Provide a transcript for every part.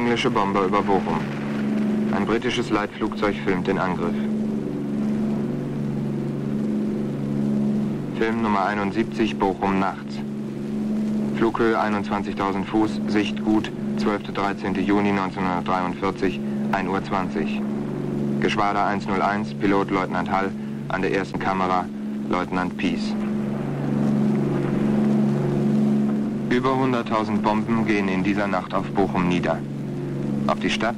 englische Bomber über Bochum. Ein britisches Leitflugzeug filmt den Angriff. Film Nummer 71, Bochum nachts. Flughöhe 21.000 Fuß, Sicht gut, 12. 13. Juni 1943, 1:20 Uhr. Geschwader 101, Pilot Leutnant Hall, an der ersten Kamera Leutnant Pies. Über 100.000 Bomben gehen in dieser Nacht auf Bochum nieder. Auf die Stadt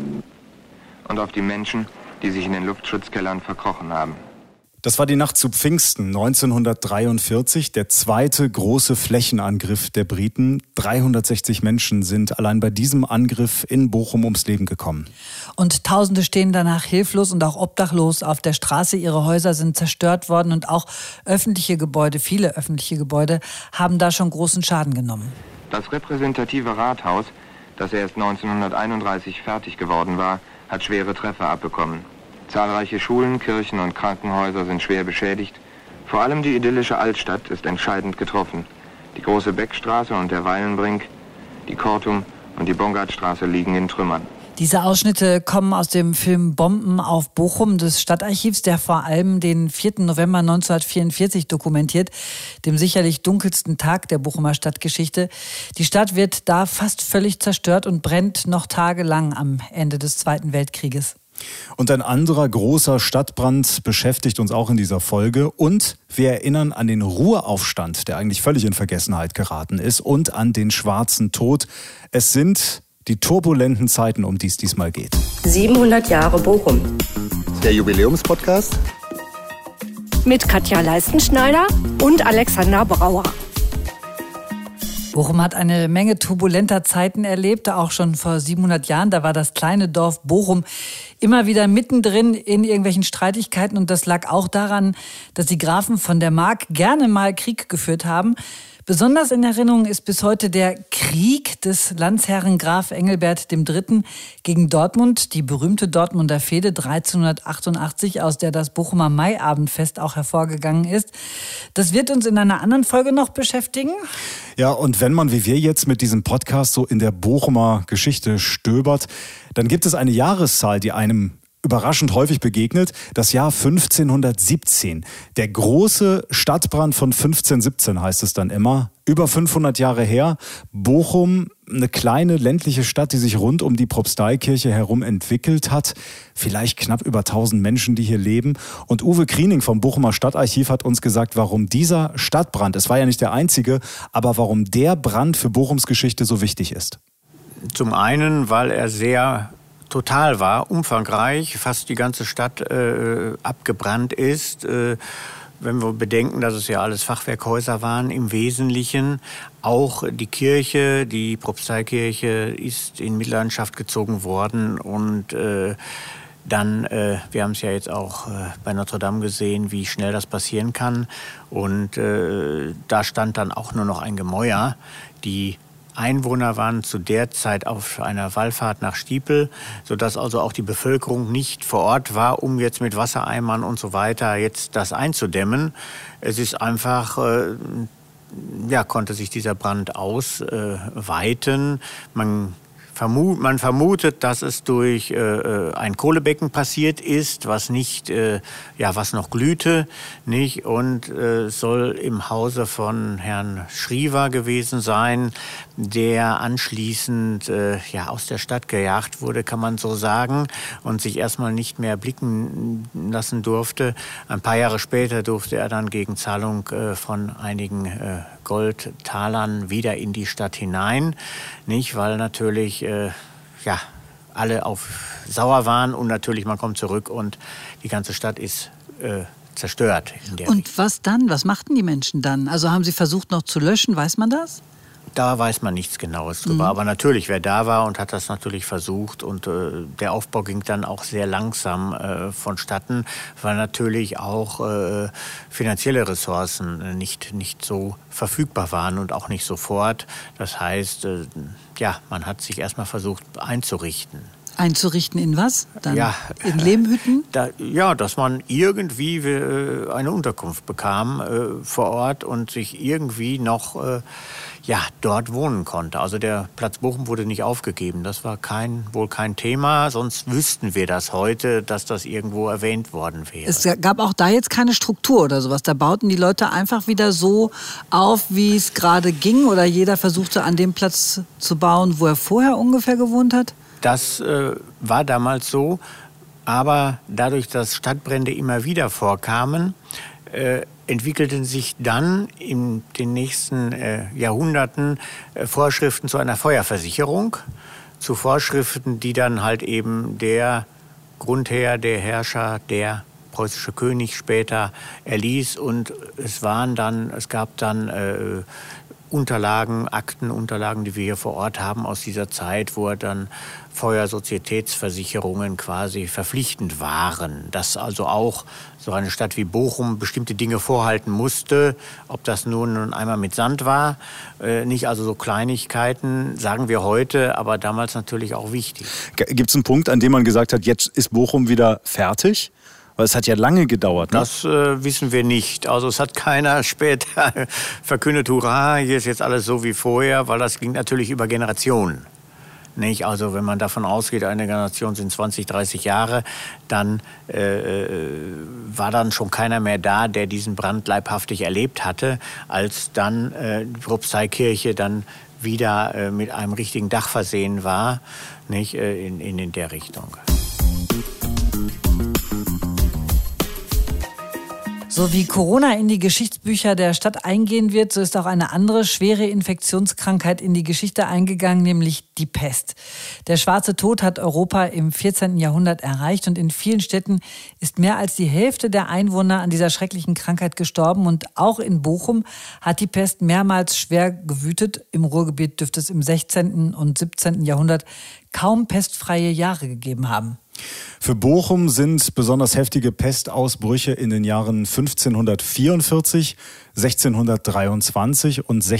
und auf die Menschen, die sich in den Luftschutzkellern verkrochen haben. Das war die Nacht zu Pfingsten 1943, der zweite große Flächenangriff der Briten. 360 Menschen sind allein bei diesem Angriff in Bochum ums Leben gekommen. Und Tausende stehen danach hilflos und auch obdachlos auf der Straße. Ihre Häuser sind zerstört worden und auch öffentliche Gebäude, viele öffentliche Gebäude, haben da schon großen Schaden genommen. Das repräsentative Rathaus, das erst 1931 fertig geworden war, hat schwere Treffer abbekommen. Zahlreiche Schulen, Kirchen und Krankenhäuser sind schwer beschädigt. Vor allem die idyllische Altstadt ist entscheidend getroffen. Die große Beckstraße und der Weilenbrink, die Kortum und die Bongartstraße liegen in Trümmern. Diese Ausschnitte kommen aus dem Film Bomben auf Bochum des Stadtarchivs, der vor allem den 4. November 1944 dokumentiert, dem sicherlich dunkelsten Tag der Bochumer Stadtgeschichte. Die Stadt wird da fast völlig zerstört und brennt noch tagelang am Ende des Zweiten Weltkrieges. Und ein anderer großer Stadtbrand beschäftigt uns auch in dieser Folge. Und wir erinnern an den Ruhraufstand, der eigentlich völlig in Vergessenheit geraten ist, und an den Schwarzen Tod. Es sind die turbulenten Zeiten, um die es diesmal geht. 700 Jahre Bochum. Der Jubiläumspodcast Mit Katja Leistenschneider und Alexander Brauer. Bochum hat eine Menge turbulenter Zeiten erlebt, auch schon vor 700 Jahren. Da war das kleine Dorf Bochum immer wieder mittendrin in irgendwelchen Streitigkeiten. Und das lag auch daran, dass die Grafen von der Mark gerne mal Krieg geführt haben. Besonders in Erinnerung ist bis heute der Krieg des Landesherren Graf Engelbert III. Gegen Dortmund, die berühmte Dortmunder Fehde 1388, aus der das Bochumer Maiabendfest auch hervorgegangen ist. Das wird uns in einer anderen Folge noch beschäftigen. Ja, und wenn man wie wir jetzt mit diesem Podcast so in der Bochumer Geschichte stöbert, dann gibt es eine Jahreszahl, die einem überraschend häufig begegnet, das Jahr 1517. Der große Stadtbrand von 1517 heißt es dann immer. Über 500 Jahre her. Bochum, eine kleine ländliche Stadt, die sich rund um die Propsteikirche herum entwickelt hat. Vielleicht knapp über 1000 Menschen, die hier leben. Und Uwe Kriening vom Bochumer Stadtarchiv hat uns gesagt, warum dieser Stadtbrand, es war ja nicht der einzige, aber warum der Brand für Bochums Geschichte so wichtig ist. Zum einen, weil er sehr total war, umfangreich, fast die ganze Stadt abgebrannt ist. Wenn wir bedenken, dass es ja alles Fachwerkhäuser waren im Wesentlichen. Auch die Kirche, die Propsteikirche, ist in Mitleidenschaft gezogen worden. Und dann, wir haben es ja jetzt auch bei Notre Dame gesehen, wie schnell das passieren kann. Und da stand dann auch nur noch ein Gemäuer. Die Einwohner waren zu der Zeit auf einer Wallfahrt nach Stiepel, sodass also auch die Bevölkerung nicht vor Ort war, um jetzt mit Wassereimern und so weiter jetzt das einzudämmen. Es ist einfach, konnte sich dieser Brand ausweiten. Man vermutet, dass es durch ein Kohlebecken passiert ist, was nicht, was noch glühte, nicht, und soll im Hause von Herrn Schriever gewesen sein, der anschließend aus der Stadt gejagt wurde, kann man so sagen, und sich erstmal nicht mehr blicken lassen durfte. Ein paar Jahre später durfte er dann gegen Zahlung von einigen Goldtalern wieder in die Stadt hinein, nicht, weil natürlich alle sauer waren, und natürlich man kommt zurück und die ganze Stadt ist zerstört. Und was dann? Was machten die Menschen dann? Also haben sie versucht noch zu löschen, weiß man das? Da weiß man nichts Genaues drüber. Aber natürlich, wer da war und hat das natürlich versucht. Und der Aufbau ging dann auch sehr langsam vonstatten, weil natürlich auch finanzielle Ressourcen nicht so verfügbar waren und auch nicht sofort. Das heißt, man hat sich erstmal versucht einzurichten. Einzurichten in was? Dann ja, in Lehmhütten? Dass man irgendwie eine Unterkunft bekam vor Ort und sich irgendwie noch dort wohnen konnte. Also der Platz Bochum wurde nicht aufgegeben. Das war wohl kein Thema. Sonst wüssten wir das heute, dass das irgendwo erwähnt worden wäre. Es gab auch da jetzt keine Struktur oder sowas. Da bauten die Leute einfach wieder so auf, wie es gerade ging. Oder jeder versuchte an dem Platz zu bauen, wo er vorher ungefähr gewohnt hat? Das war damals so. Aber dadurch, dass Stadtbrände immer wieder vorkamen, entwickelten sich dann in den nächsten Jahrhunderten Vorschriften zu einer Feuerversicherung. Zu Vorschriften, die dann halt eben der Grundherr, der Herrscher, der preußische König später erließ. Und es gab dann Aktenunterlagen, die wir hier vor Ort haben aus dieser Zeit, wo dann Feuersozietätsversicherungen quasi verpflichtend waren. Dass also auch so eine Stadt wie Bochum bestimmte Dinge vorhalten musste, ob das nun einmal mit Sand war, nicht also so Kleinigkeiten, sagen wir heute, aber damals natürlich auch wichtig. Gibt es einen Punkt, an dem man gesagt hat, jetzt ist Bochum wieder fertig? Weil es hat ja lange gedauert. Ne? Das wissen wir nicht. Also es hat keiner später verkündet, hurra, hier ist jetzt alles so wie vorher, weil das ging natürlich über Generationen. Nicht? Also wenn man davon ausgeht, eine Generation sind 20, 30 Jahre, dann war dann schon keiner mehr da, der diesen Brand leibhaftig erlebt hatte, als dann die Propsteikirche dann wieder mit einem richtigen Dach versehen war, nicht? In der Richtung. So wie Corona in die Geschichtsbücher der Stadt eingehen wird, so ist auch eine andere schwere Infektionskrankheit in die Geschichte eingegangen, nämlich die Pest. Der schwarze Tod hat Europa im 14. Jahrhundert erreicht und in vielen Städten ist mehr als die Hälfte der Einwohner an dieser schrecklichen Krankheit gestorben. Und auch in Bochum hat die Pest mehrmals schwer gewütet. Im Ruhrgebiet dürfte es im 16. und 17. Jahrhundert kaum pestfreie Jahre gegeben haben. Für Bochum sind besonders heftige Pestausbrüche in den Jahren 1544, 1623 und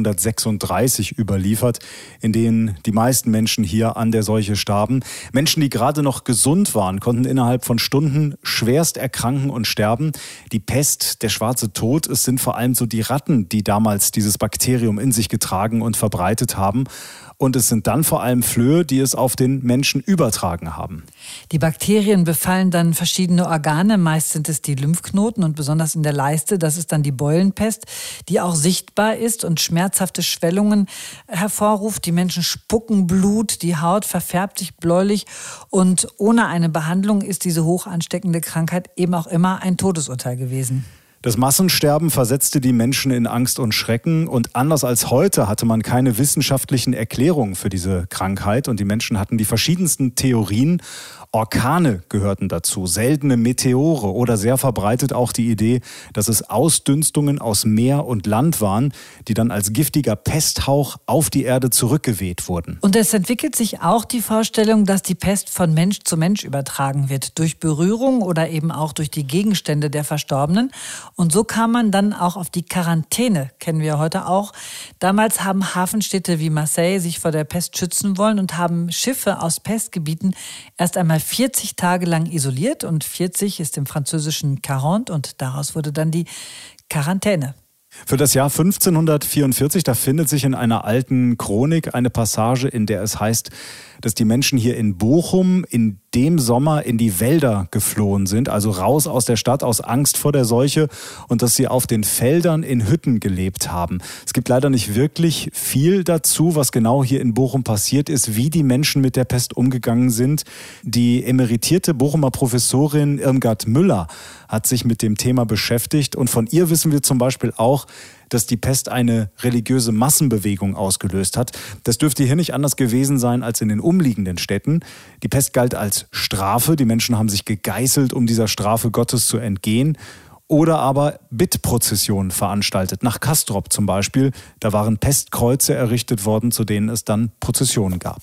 1636 überliefert, in denen die meisten Menschen hier an der Seuche starben. Menschen, die gerade noch gesund waren, konnten innerhalb von Stunden schwerst erkranken und sterben. Die Pest, der schwarze Tod, es sind vor allem so die Ratten, die damals dieses Bakterium in sich getragen und verbreitet haben. Und es sind dann vor allem Flöhe, die es auf den Menschen übertragen haben. Die Bakterien befallen dann verschiedene Organe. Meist sind es die Lymphknoten und besonders in der Leiste. Das ist dann die Beulenpest, die auch sichtbar ist und schmerzhafte Schwellungen hervorruft. Die Menschen spucken Blut, die Haut verfärbt sich bläulich. Und ohne eine Behandlung ist diese hoch ansteckende Krankheit eben auch immer ein Todesurteil gewesen. Das Massensterben versetzte die Menschen in Angst und Schrecken und anders als heute hatte man keine wissenschaftlichen Erklärungen für diese Krankheit und die Menschen hatten die verschiedensten Theorien. Orkane gehörten dazu, seltene Meteore oder sehr verbreitet auch die Idee, dass es Ausdünstungen aus Meer und Land waren, die dann als giftiger Pesthauch auf die Erde zurückgeweht wurden. Und es entwickelt sich auch die Vorstellung, dass die Pest von Mensch zu Mensch übertragen wird, durch Berührung oder eben auch durch die Gegenstände der Verstorbenen. Und so kam man dann auch auf die Quarantäne, kennen wir heute auch. Damals haben Hafenstädte wie Marseille sich vor der Pest schützen wollen und haben Schiffe aus Pestgebieten erst einmal 40 Tage lang isoliert. Und 40 ist im französischen 40 und daraus wurde dann die Quarantäne. Für das Jahr 1544, da findet sich in einer alten Chronik eine Passage, in der es heißt, dass die Menschen hier in Bochum in dem Sommer in die Wälder geflohen sind, also raus aus der Stadt aus Angst vor der Seuche und dass sie auf den Feldern in Hütten gelebt haben. Es gibt leider nicht wirklich viel dazu, was genau hier in Bochum passiert ist, wie die Menschen mit der Pest umgegangen sind. Die emeritierte Bochumer Professorin Irmgard Müller hat sich mit dem Thema beschäftigt und von ihr wissen wir zum Beispiel auch, dass die Pest eine religiöse Massenbewegung ausgelöst hat. Das dürfte hier nicht anders gewesen sein als in den umliegenden Städten. Die Pest galt als Strafe. Die Menschen haben sich gegeißelt, um dieser Strafe Gottes zu entgehen. Oder aber Bittprozessionen veranstaltet. Nach Castrop zum Beispiel. Da waren Pestkreuze errichtet worden, zu denen es dann Prozessionen gab.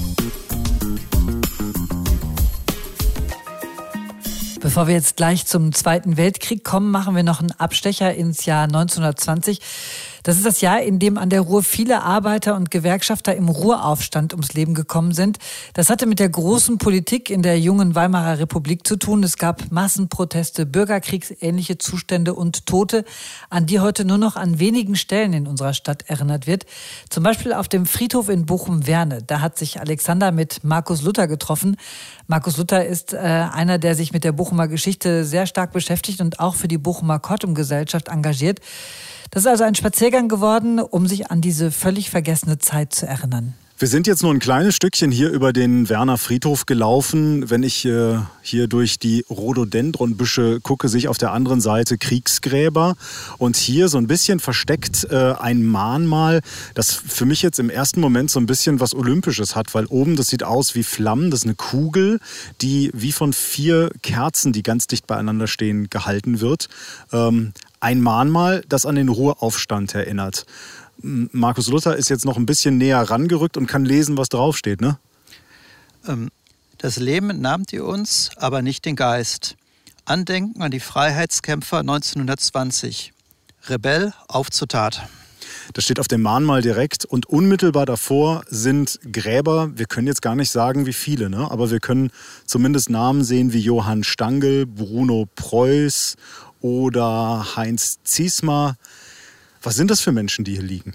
Bevor wir jetzt gleich zum Zweiten Weltkrieg kommen, machen wir noch einen Abstecher ins Jahr 1920. Das ist das Jahr, in dem an der Ruhr viele Arbeiter und Gewerkschafter im Ruhraufstand ums Leben gekommen sind. Das hatte mit der großen Politik in der jungen Weimarer Republik zu tun. Es gab Massenproteste, bürgerkriegsähnliche Zustände und Tote, an die heute nur noch an wenigen Stellen in unserer Stadt erinnert wird. Zum Beispiel auf dem Friedhof in Bochum-Werne. Da hat sich Alexander mit Markus Luther getroffen. Markus Luther ist einer, der sich mit der Bochumer Geschichte sehr stark beschäftigt und auch für die Bochumer Kortum-Gesellschaft engagiert. Das ist also ein Spaziergang geworden, um sich an diese völlig vergessene Zeit zu erinnern. Wir sind jetzt nur ein kleines Stückchen hier über den Werner Friedhof gelaufen. Wenn ich hier durch die Rhododendronbüsche gucke, sehe ich auf der anderen Seite Kriegsgräber. Und hier so ein bisschen versteckt ein Mahnmal, das für mich jetzt im ersten Moment so ein bisschen was Olympisches hat. Weil oben, das sieht aus wie Flammen, das ist eine Kugel, die wie von 4 Kerzen, die ganz dicht beieinander stehen, gehalten wird. Ein Mahnmal, das an den Ruhraufstand erinnert. Markus Luther ist jetzt noch ein bisschen näher rangerückt und kann lesen, was draufsteht, ne? Das Leben entnahmt ihr uns, aber nicht den Geist. Andenken an die Freiheitskämpfer 1920. Rebell, auf zur Tat. Das steht auf dem Mahnmal direkt und unmittelbar davor sind Gräber. Wir können jetzt gar nicht sagen, wie viele, ne? Aber wir können zumindest Namen sehen wie Johann Stangl, Bruno Preuß oder Heinz Ziesmer. Was sind das für Menschen, die hier liegen?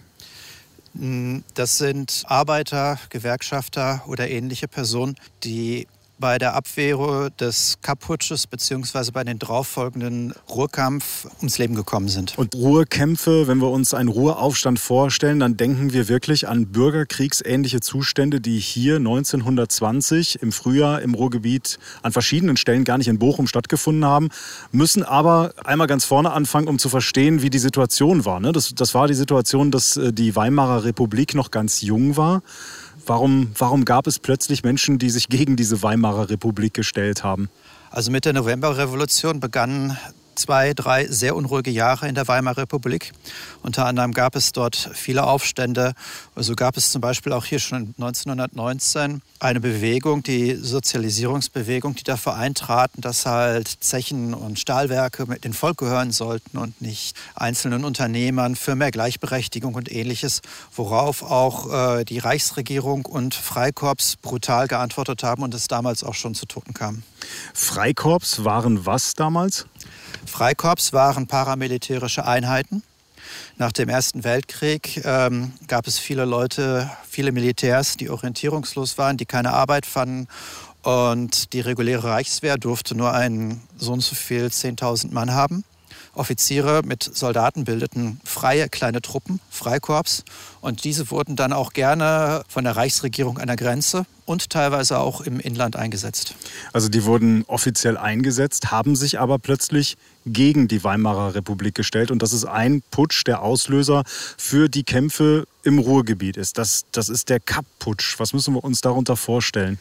Das sind Arbeiter, Gewerkschafter oder ähnliche Personen, die bei der Abwehr des Kapp-Putsches bzw. bei den darauffolgenden Ruhrkampf ums Leben gekommen sind. Und Ruhrkämpfe, wenn wir uns einen Ruhraufstand vorstellen, dann denken wir wirklich an bürgerkriegsähnliche Zustände, die hier 1920 im Frühjahr im Ruhrgebiet an verschiedenen Stellen, gar nicht in Bochum, stattgefunden haben, müssen aber einmal ganz vorne anfangen, um zu verstehen, wie die Situation war. Das war die Situation, dass die Weimarer Republik noch ganz jung war. Warum gab es plötzlich Menschen, die sich gegen diese Weimarer Republik gestellt haben? Also mit der Novemberrevolution begannen 2, 3 sehr unruhige Jahre in der Weimarer Republik. Unter anderem gab es dort viele Aufstände. Also gab es zum Beispiel auch hier schon 1919 eine Bewegung, die Sozialisierungsbewegung, die dafür eintraten, dass halt Zechen und Stahlwerke mit dem Volk gehören sollten und nicht einzelnen Unternehmern, für mehr Gleichberechtigung und Ähnliches, worauf auch die Reichsregierung und Freikorps brutal geantwortet haben und es damals auch schon zu Toten kam. Freikorps waren was damals? Freikorps waren paramilitärische Einheiten. Nach dem Ersten Weltkrieg gab es viele Leute, viele Militärs, die orientierungslos waren, die keine Arbeit fanden. Und die reguläre Reichswehr durfte nur so und so viel 10.000 Mann haben. Offiziere mit Soldaten bildeten freie kleine Truppen, Freikorps. Und diese wurden dann auch gerne von der Reichsregierung an der Grenze und teilweise auch im Inland eingesetzt. Also die wurden offiziell eingesetzt, haben sich aber plötzlich gegen die Weimarer Republik gestellt. Und das ist ein Putsch, der Auslöser für die Kämpfe im Ruhrgebiet ist. Das ist der Kapp-Putsch. Was müssen wir uns darunter vorstellen?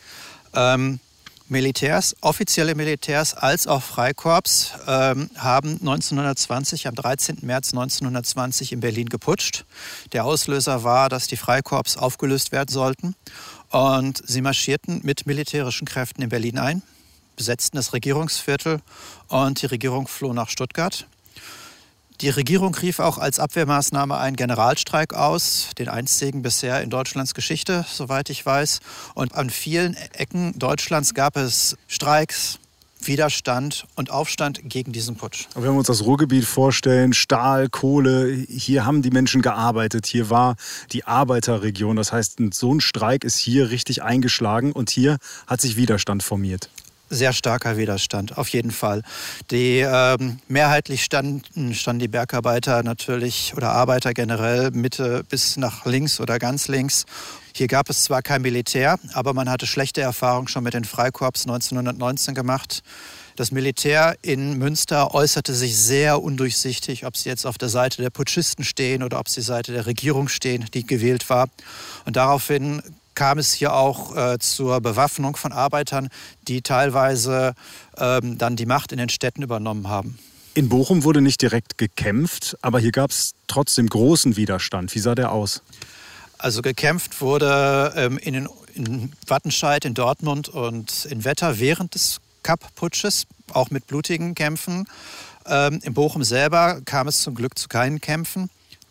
Militärs, offizielle Militärs als auch Freikorps haben 1920, am 13. März 1920 in Berlin geputscht. Der Auslöser war, dass die Freikorps aufgelöst werden sollten. Und sie marschierten mit militärischen Kräften in Berlin ein, besetzten das Regierungsviertel und die Regierung floh nach Stuttgart. Die Regierung rief auch als Abwehrmaßnahme einen Generalstreik aus, den einzigen bisher in Deutschlands Geschichte, soweit ich weiß. Und an vielen Ecken Deutschlands gab es Streiks, Widerstand und Aufstand gegen diesen Putsch. Wenn wir uns das Ruhrgebiet vorstellen, Stahl, Kohle, hier haben die Menschen gearbeitet, hier war die Arbeiterregion. Das heißt, so ein Streik ist hier richtig eingeschlagen und hier hat sich Widerstand formiert. Sehr starker Widerstand, auf jeden Fall. Mehrheitlich standen die Bergarbeiter natürlich oder Arbeiter generell Mitte bis nach links oder ganz links. Hier gab es zwar kein Militär, aber man hatte schlechte Erfahrungen schon mit den Freikorps 1919 gemacht. Das Militär in Münster äußerte sich sehr undurchsichtig, ob sie jetzt auf der Seite der Putschisten stehen oder ob sie Seite der Regierung stehen, die gewählt war. Und daraufhin kam es hier auch zur Bewaffnung von Arbeitern, die teilweise dann die Macht in den Städten übernommen haben. In Bochum wurde nicht direkt gekämpft, aber hier gab es trotzdem großen Widerstand. Wie sah der aus? Also gekämpft wurde in Wattenscheid, in Dortmund und in Wetter während des Kapp-Putsches, auch mit blutigen Kämpfen. In Bochum selber kam es zum Glück zu keinen Kämpfen.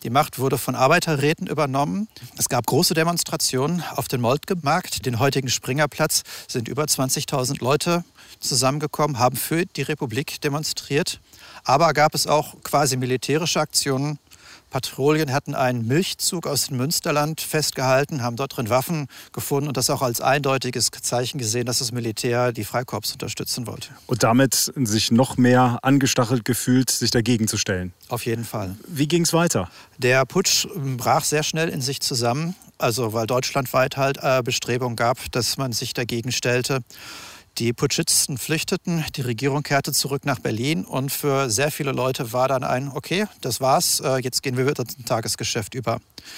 Die Macht wurde von Arbeiterräten übernommen. Es gab große Demonstrationen auf dem Moltke-Markt, den heutigen Springerplatz, sind über 20.000 Leute zusammengekommen, haben für die Republik demonstriert. Aber gab es auch quasi militärische Aktionen. Patrouillen hatten einen Milchzug aus dem Münsterland festgehalten, haben dort drin Waffen gefunden und das auch als eindeutiges Zeichen gesehen, dass das Militär die Freikorps unterstützen wollte. Und damit sich noch mehr angestachelt gefühlt, sich dagegen zu stellen. Auf jeden Fall. Wie ging es weiter? Der Putsch brach sehr schnell in sich zusammen, also weil deutschlandweit halt Bestrebungen gab, dass man sich dagegen stellte. Die Putschisten flüchteten, die Regierung kehrte zurück nach Berlin und für sehr viele Leute war dann okay, das war's, jetzt gehen wir wieder zum Tagesgeschäft über.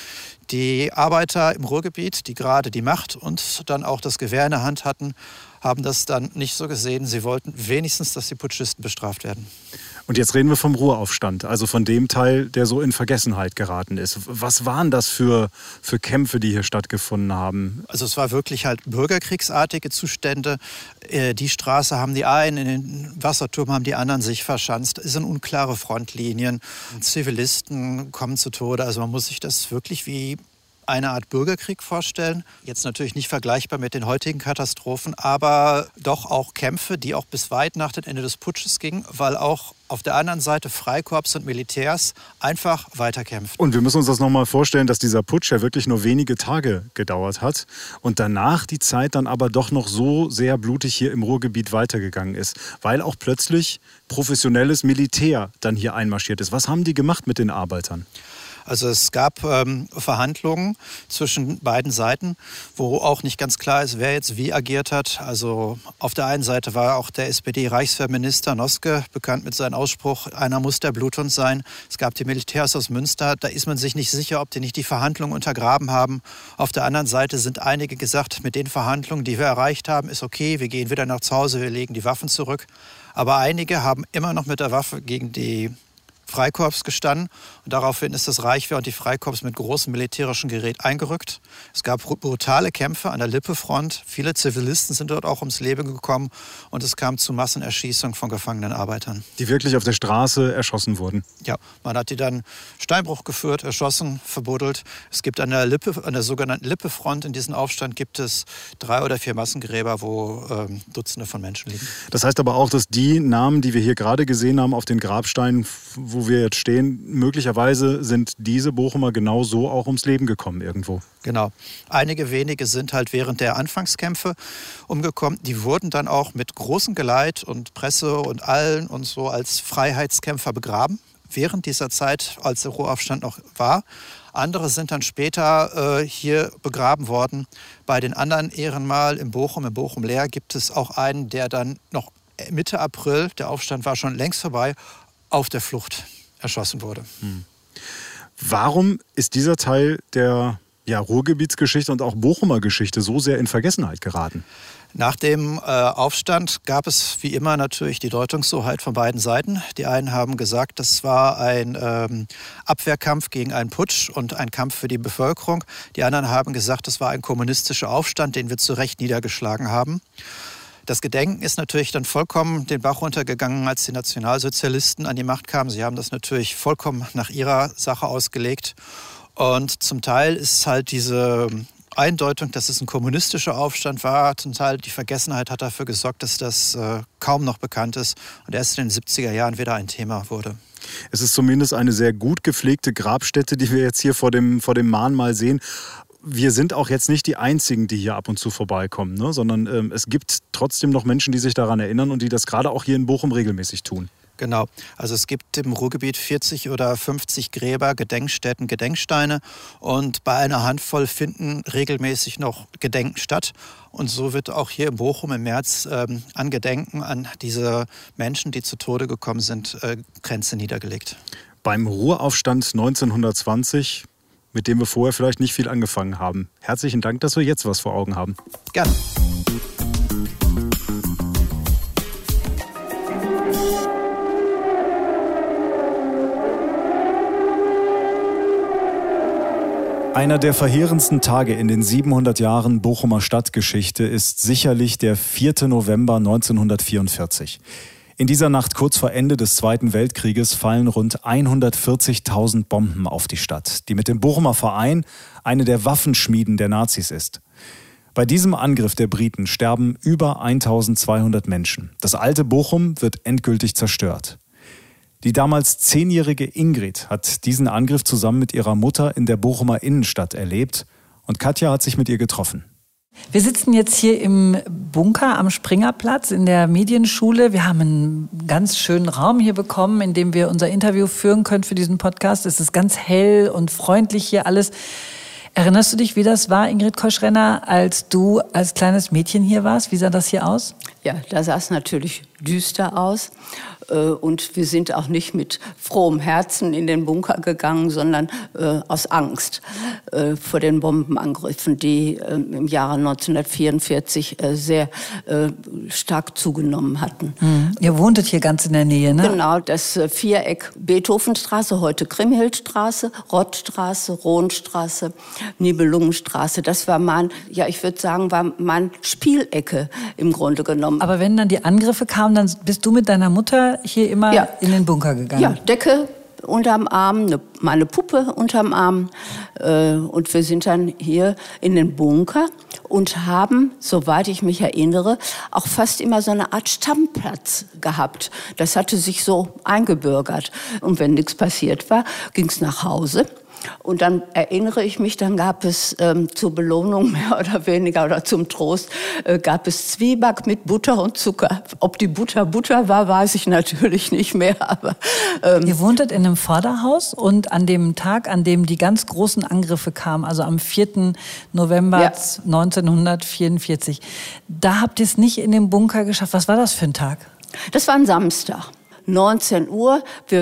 Die Arbeiter im Ruhrgebiet, die gerade die Macht und dann auch das Gewehr in der Hand hatten, haben das dann nicht so gesehen. Sie wollten wenigstens, dass die Putschisten bestraft werden. Und jetzt reden wir vom Ruhraufstand, also von dem Teil, der so in Vergessenheit geraten ist. Was waren das für Kämpfe, die hier stattgefunden haben? Also es war wirklich halt bürgerkriegsartige Zustände. Die Straße haben die einen, in den Wasserturm haben die anderen sich verschanzt. Es sind unklare Frontlinien. Zivilisten kommen zu Tode. Also man muss sich das wirklich wie eine Art Bürgerkrieg vorstellen. Jetzt natürlich nicht vergleichbar mit den heutigen Katastrophen, aber doch auch Kämpfe, die auch bis weit nach dem Ende des Putsches gingen, weil auch auf der anderen Seite Freikorps und Militärs einfach weiterkämpften. Und wir müssen uns das nochmal vorstellen, dass dieser Putsch ja wirklich nur wenige Tage gedauert hat und danach die Zeit dann aber doch noch so sehr blutig hier im Ruhrgebiet weitergegangen ist, weil auch plötzlich professionelles Militär dann hier einmarschiert ist. Was haben die gemacht mit den Arbeitern? Also es gab Verhandlungen zwischen beiden Seiten, wo auch nicht ganz klar ist, wer jetzt wie agiert hat. Also auf der einen Seite war auch der SPD-Reichswehrminister Noske bekannt mit seinem Ausspruch, einer muss der Bluthund sein. Es gab die Militärs aus Münster, da ist man sich nicht sicher, ob die nicht die Verhandlungen untergraben haben. Auf der anderen Seite sind einige gesagt, mit den Verhandlungen, die wir erreicht haben, ist okay, wir gehen wieder nach Hause, wir legen die Waffen zurück. Aber einige haben immer noch mit der Waffe gegen die Freikorps gestanden und daraufhin ist das Reichswehr und die Freikorps mit großem militärischen Gerät eingerückt. Es gab brutale Kämpfe an der Lippefront. Viele Zivilisten sind dort auch ums Leben gekommen und es kam zu Massenerschießung von gefangenen Arbeitern. Die wirklich auf der Straße erschossen wurden? Ja, man hat die dann Steinbruch geführt, erschossen, verbuddelt. Es gibt an der sogenannten Lippefront in diesem Aufstand gibt es 3 oder 4 Massengräber, wo Dutzende von Menschen liegen. Das heißt aber auch, dass die Namen, die wir hier gerade gesehen haben auf den Grabsteinen, wo wir jetzt stehen, möglicherweise sind diese Bochumer genau so auch ums Leben gekommen irgendwo. Genau. Einige wenige sind halt während der Anfangskämpfe umgekommen. Die wurden dann auch mit großem Geleit und Presse und allen und so als Freiheitskämpfer begraben. Während dieser Zeit, als der Ruhraufstand noch war. Andere sind dann später hier begraben worden. Bei den anderen Ehrenmal im Bochum-Leer gibt es auch einen, der dann noch Mitte April, der Aufstand war schon längst vorbei, auf der Flucht erschossen wurde. Warum ist dieser Teil der Ruhrgebietsgeschichte und auch Bochumer Geschichte so sehr in Vergessenheit geraten? Nach dem Aufstand gab es wie immer natürlich die Deutungshoheit von beiden Seiten. Die einen haben gesagt, das war ein Abwehrkampf gegen einen Putsch und ein Kampf für die Bevölkerung. Die anderen haben gesagt, das war ein kommunistischer Aufstand, den wir zu Recht niedergeschlagen haben. Das Gedenken ist natürlich dann vollkommen den Bach runtergegangen, als die Nationalsozialisten an die Macht kamen. Sie haben das natürlich vollkommen nach ihrer Sache ausgelegt. Und zum Teil ist halt diese Eindeutung, dass es ein kommunistischer Aufstand war. Zum Teil die Vergessenheit hat dafür gesorgt, dass das kaum noch bekannt ist und erst in den 70er Jahren wieder ein Thema wurde. Es ist zumindest eine sehr gut gepflegte Grabstätte, die wir jetzt hier vor dem Mahnmal sehen. Wir sind auch jetzt nicht die Einzigen, die hier ab und zu vorbeikommen, ne? Sondern es gibt trotzdem noch Menschen, die sich daran erinnern und die das gerade auch hier in Bochum regelmäßig tun. Genau. Also es gibt im Ruhrgebiet 40 oder 50 Gräber, Gedenkstätten, Gedenksteine und bei einer Handvoll finden regelmäßig noch Gedenken statt. Und so wird auch hier in Bochum im März an Gedenken an diese Menschen, die zu Tode gekommen sind, Kränze niedergelegt. Beim Ruhraufstand 1920, mit dem wir vorher vielleicht nicht viel angefangen haben. Herzlichen Dank, dass wir jetzt was vor Augen haben. Gerne. Einer der verheerendsten Tage in den 700 Jahren Bochumer Stadtgeschichte ist sicherlich der 4. November 1944. In dieser Nacht kurz vor Ende des Zweiten Weltkrieges fallen rund 140.000 Bomben auf die Stadt, die mit dem Bochumer Verein eine der Waffenschmieden der Nazis ist. Bei diesem Angriff der Briten sterben über 1.200 Menschen. Das alte Bochum wird endgültig zerstört. Die damals 10-jährige Ingrid hat diesen Angriff zusammen mit ihrer Mutter in der Bochumer Innenstadt erlebt und Katja hat sich mit ihr getroffen. Wir sitzen jetzt hier im Bunker am Springerplatz in der Medienschule. Wir haben einen ganz schönen Raum hier bekommen, in dem wir unser Interview führen können für diesen Podcast. Es ist ganz hell und freundlich hier alles. Erinnerst du dich, wie das war, Ingrid Koschrenner, als du als kleines Mädchen hier warst? Wie sah das hier aus? Ja, da sah es natürlich düster aus. Und wir sind auch nicht mit frohem Herzen in den Bunker gegangen, sondern aus Angst vor den Bombenangriffen, die im Jahre 1944 sehr stark zugenommen hatten. Ihr wohntet hier ganz in der Nähe, ne? Genau, das Viereck Beethovenstraße, heute Kriemhildstraße, Rottstraße, Rohnstraße, Nibelungenstraße. Das war ich würde sagen, war meine Spielecke im Grunde genommen. Aber wenn dann die Angriffe kamen, dann bist du mit deiner Mutter hier immer in den Bunker gegangen? Ja, Decke unterm Arm, meine Puppe unterm Arm. Und wir sind dann hier in den Bunker und haben, soweit ich mich erinnere, auch fast immer so eine Art Stammplatz gehabt. Das hatte sich so eingebürgert. Und wenn nichts passiert war, ging es nach Hause. Und dann erinnere ich mich, dann gab es zur Belohnung mehr oder weniger oder zum Trost, gab es Zwieback mit Butter und Zucker. Ob die Butter war, weiß ich natürlich nicht mehr. Aber ihr wohntet in einem Vorderhaus und an dem Tag, an dem die ganz großen Angriffe kamen, also am 4. November 1944, da habt ihr es nicht in den Bunker geschafft. Was war das für ein Tag? Das war ein Samstag. 19 Uhr,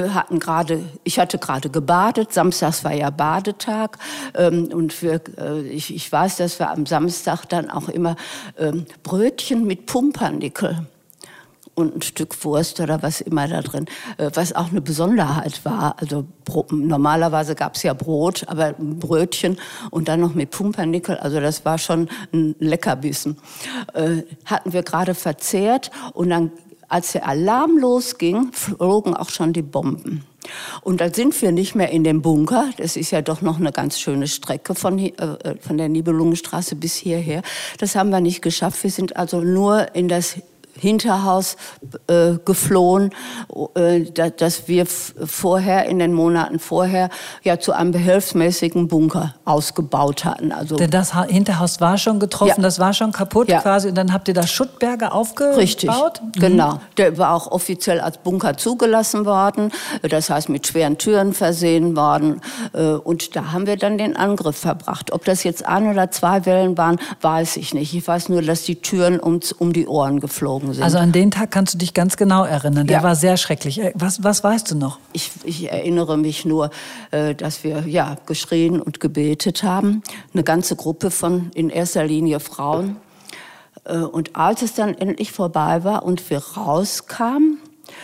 ich hatte gerade gebadet, samstags war ja Badetag und ich weiß, dass wir am Samstag dann auch immer Brötchen mit Pumpernickel und ein Stück Wurst oder was immer da drin, was auch eine Besonderheit war. Also normalerweise gab es ja Brot, aber ein Brötchen und dann noch mit Pumpernickel, also das war schon ein Leckerbissen. Hatten wir gerade verzehrt und dann, als der Alarm losging, flogen auch schon die Bomben. Und da sind wir nicht mehr in dem Bunker. Das ist ja doch noch eine ganz schöne Strecke von der Nibelungenstraße bis hierher. Das haben wir nicht geschafft. Wir sind also nur in das Hinterhaus geflohen, dass wir in den Monaten vorher ja zu einem behelfsmäßigen Bunker ausgebaut hatten. Also denn das Hinterhaus war schon getroffen, das war schon kaputt quasi und dann habt ihr da Schuttberge aufgebaut? Richtig, genau. Der war auch offiziell als Bunker zugelassen worden, das heißt mit schweren Türen versehen worden und da haben wir dann den Angriff verbracht. Ob das jetzt 1 oder 2 Wellen waren, weiß ich nicht. Ich weiß nur, dass die Türen um die Ohren geflogen sind. Also an den Tag kannst du dich ganz genau erinnern. Der war sehr schrecklich. Was weißt du noch? Ich erinnere mich nur, dass wir geschrien und gebetet haben. Eine ganze Gruppe von in erster Linie Frauen. Und als es dann endlich vorbei war und wir rauskamen,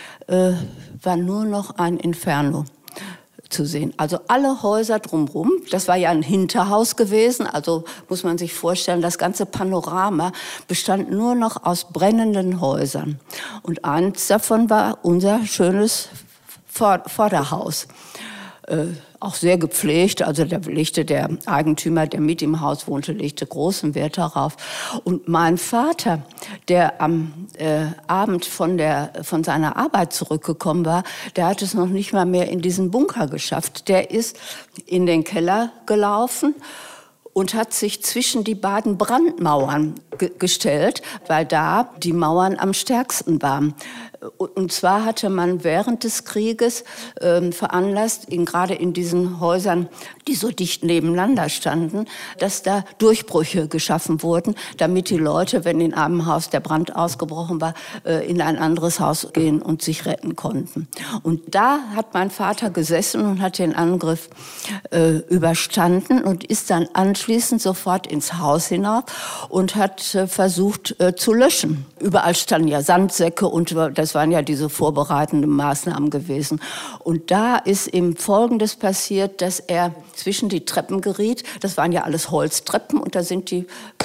war nur noch ein Inferno zu sehen. Also alle Häuser drumherum, das war ja ein Hinterhaus gewesen, also muss man sich vorstellen, das ganze Panorama bestand nur noch aus brennenden Häusern. Und eins davon war unser schönes Vorderhaus. Auch sehr gepflegt, also da legte der Eigentümer, der mit im Haus wohnte, legte großen Wert darauf. Und mein Vater, der am Abend von seiner Arbeit zurückgekommen war, der hat es noch nicht mal mehr in diesen Bunker geschafft. Der ist in den Keller gelaufen und hat sich zwischen die beiden Brandmauern gestellt, weil da die Mauern am stärksten waren. Und zwar hatte man während des Krieges veranlasst, gerade in diesen Häusern, die so dicht nebeneinander standen, dass da Durchbrüche geschaffen wurden, damit die Leute, wenn in einem Haus der Brand ausgebrochen war, in ein anderes Haus gehen und sich retten konnten. Und da hat mein Vater gesessen und hat den Angriff überstanden und ist dann anschließend sofort ins Haus hinauf und hat versucht zu löschen. Überall standen ja Sandsäcke und das waren ja diese vorbereitenden Maßnahmen gewesen. Und da ist ihm Folgendes passiert, dass er zwischen die Treppen geriet. Das waren ja alles Holztreppen und da sind die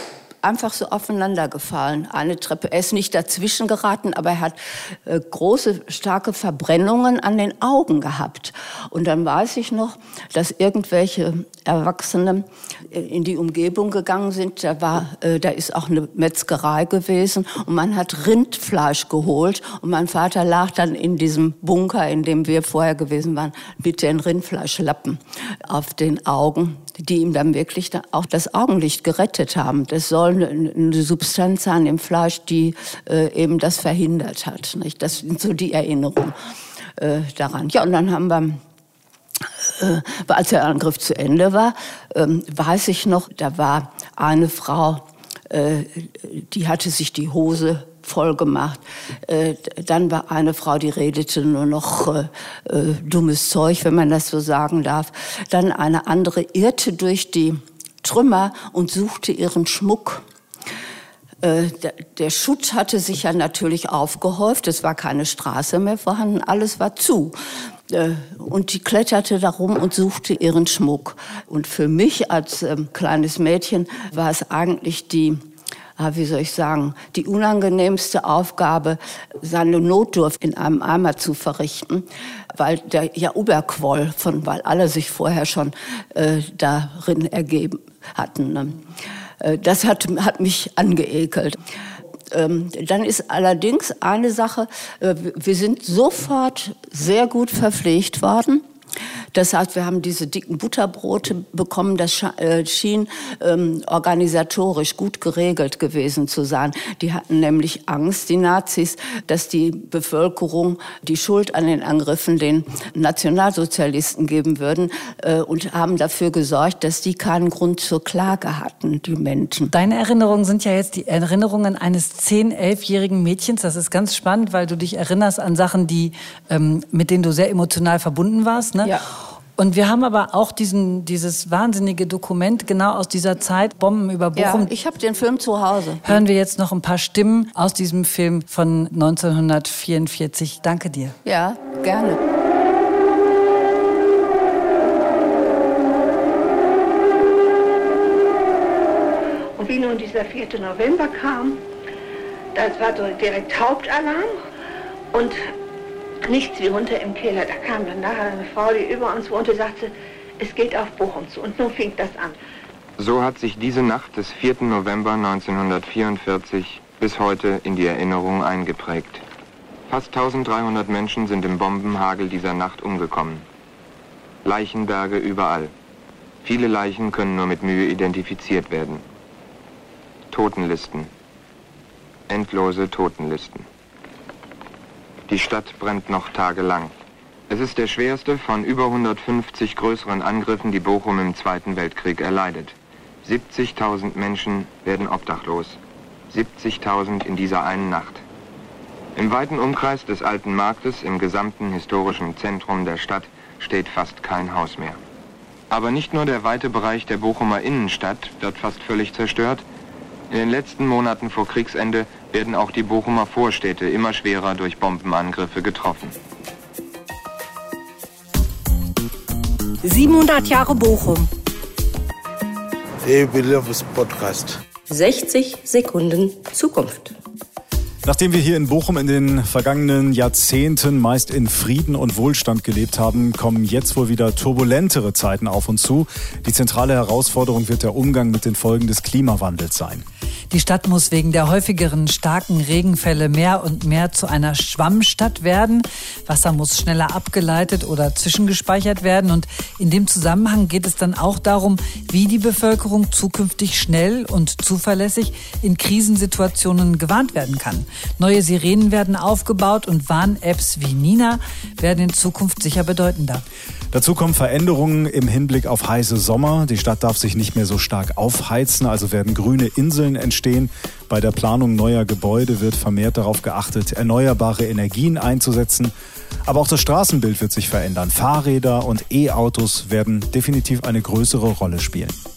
einfach so aufeinander gefallen. Eine Treppe, er ist nicht dazwischen geraten, aber er hat große, starke Verbrennungen an den Augen gehabt. Und dann weiß ich noch, dass irgendwelche Erwachsene in die Umgebung gegangen sind. Da ist auch eine Metzgerei gewesen und man hat Rindfleisch geholt und mein Vater lag dann in diesem Bunker, in dem wir vorher gewesen waren, mit den Rindfleischlappen auf den Augen, die ihm dann wirklich auch das Augenlicht gerettet haben. Das soll eine Substanz sein im Fleisch, die eben das verhindert hat. Nicht? Das sind so die Erinnerungen daran. Ja, und dann haben wir, als der Angriff zu Ende war, weiß ich noch, da war eine Frau, die hatte sich die Hose voll gemacht. Dann war eine Frau, die redete nur noch dummes Zeug, wenn man das so sagen darf. Dann eine andere irrte durch die Trümmer und suchte ihren Schmuck. Der Schutt hatte sich ja natürlich aufgehäuft. Es war keine Straße mehr vorhanden. Alles war zu. Und die kletterte da rum und suchte ihren Schmuck. Und für mich als kleines Mädchen war es eigentlich die unangenehmste Aufgabe, seine Notdurft in einem Eimer zu verrichten, weil der ja überquoll, weil alle sich vorher schon darin ergeben hatten. Ne? Das hat mich angeekelt. Dann ist allerdings eine Sache, wir sind sofort sehr gut verpflegt worden. Das heißt, wir haben diese dicken Butterbrote bekommen. Das schien organisatorisch gut geregelt gewesen zu sein. Die hatten nämlich Angst, die Nazis, dass die Bevölkerung die Schuld an den Angriffen den Nationalsozialisten geben würden und haben dafür gesorgt, dass die keinen Grund zur Klage hatten, die Menschen. Deine Erinnerungen sind ja jetzt die Erinnerungen eines 10-, 11-jährigen Mädchens. Das ist ganz spannend, weil du dich erinnerst an Sachen, mit denen du sehr emotional verbunden warst. Ne? Ja. Und wir haben aber auch dieses wahnsinnige Dokument genau aus dieser Zeit, Bomben über Bochum. Ja, ich habe den Film zu Hause. Hören wir jetzt noch ein paar Stimmen aus diesem Film von 1944. Danke dir. Ja, gerne. Und wie nun dieser 4. November kam, das war direkt Hauptalarm und nichts wie runter im Keller. Da kam dann nachher eine Frau, die über uns wohnte, sagte, es geht auf Bochum zu. Und nun fing das an. So hat sich diese Nacht des 4. November 1944 bis heute in die Erinnerung eingeprägt. Fast 1300 Menschen sind im Bombenhagel dieser Nacht umgekommen. Leichenberge überall. Viele Leichen können nur mit Mühe identifiziert werden. Totenlisten. Endlose Totenlisten. Die Stadt brennt noch tagelang. Es ist der schwerste von über 150 größeren Angriffen, die Bochum im Zweiten Weltkrieg erleidet. 70.000 Menschen werden obdachlos. 70.000 in dieser einen Nacht. Im weiten Umkreis des Alten Marktes, im gesamten historischen Zentrum der Stadt, steht fast kein Haus mehr. Aber nicht nur der weite Bereich der Bochumer Innenstadt wird fast völlig zerstört. In den letzten Monaten vor Kriegsende werden auch die Bochumer Vorstädte immer schwerer durch Bombenangriffe getroffen. 700 Jahre Bochum. Der Jubiläumspodcast. 60 Sekunden Zukunft. Nachdem wir hier in Bochum in den vergangenen Jahrzehnten meist in Frieden und Wohlstand gelebt haben, kommen jetzt wohl wieder turbulentere Zeiten auf uns zu. Die zentrale Herausforderung wird der Umgang mit den Folgen des Klimawandels sein. Die Stadt muss wegen der häufigeren starken Regenfälle mehr und mehr zu einer Schwammstadt werden. Wasser muss schneller abgeleitet oder zwischengespeichert werden. Und in dem Zusammenhang geht es dann auch darum, wie die Bevölkerung zukünftig schnell und zuverlässig in Krisensituationen gewarnt werden kann. Neue Sirenen werden aufgebaut und Warn-Apps wie Nina werden in Zukunft sicher bedeutender. Dazu kommen Veränderungen im Hinblick auf heiße Sommer. Die Stadt darf sich nicht mehr so stark aufheizen, also werden grüne Inseln entstehen. Bei der Planung neuer Gebäude wird vermehrt darauf geachtet, erneuerbare Energien einzusetzen. Aber auch das Straßenbild wird sich verändern. Fahrräder und E-Autos werden definitiv eine größere Rolle spielen.